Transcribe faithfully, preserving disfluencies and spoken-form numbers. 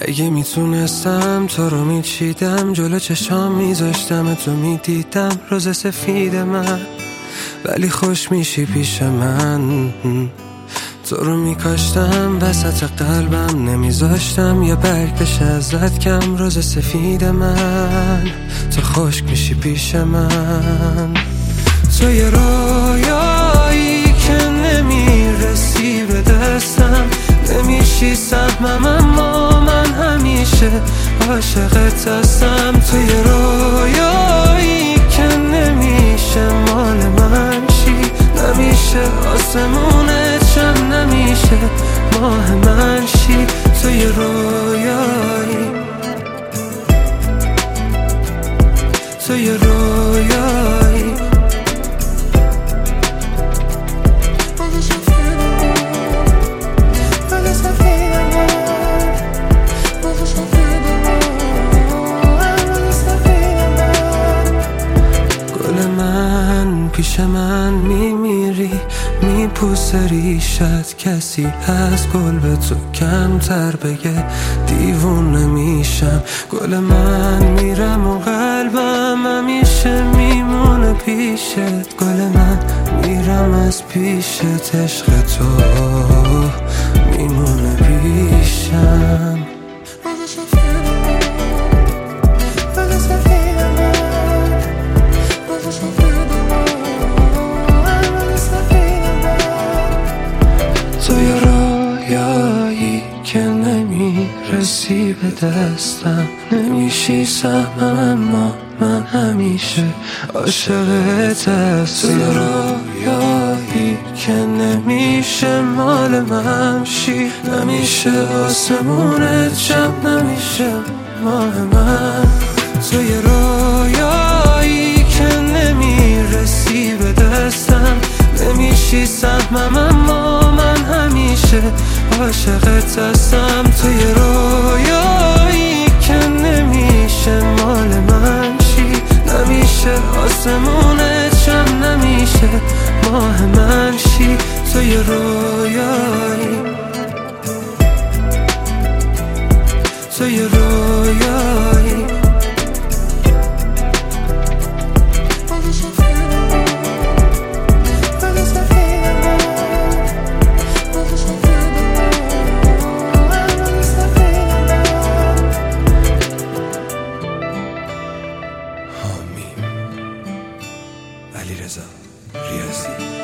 اگه میتونستم تو رو میچیدم، جلو چشام میذاشتم تو میدیدم روز سفید من، ولی خوش میشی پیش من. تو رو میکاشتم وسط قلبم، نمیذاشتم یا برگ بشه ازت کم. روز سفید من تو خشک میشی پیش من. تو یه رویایی که نمیرسی به دستم، نمیشی سهمم اما من همیشه عاشقت هستم. تو یه رویایی که نمیشه مال من شی، نمیشه آسمونت شم، نمیشه ماه من شی. تو یه رویایی، تو یه رویایی. پیش من میمیری، میپوسه ریشت، کسی از گل به تو کمتر بگه دیوونه میشم. گل من میرم و قلبم همیشه میمونه پیشت. گل من میرم از پیشت، عشق تو میمونه پیشم. تو یه رویایی که نمیرسی به دستم، نمیشی سهمم اما من همیشه عاشقت هستم. تو یه رویایی که نمیشه مال من شی، نمیشه آسمونت شم، نمیشه ماه من. تو یه رویایی که نمیرسی به دستم، نمیشی سهمم اما من همیشه عاشقت هستم. تو یه رویایی که نمیشه مال من شی، نمیشه آسمونت شم، نمیشه ماه من شی. تو یه رویایی، تو یه رویایی. علیرضا ریاضی.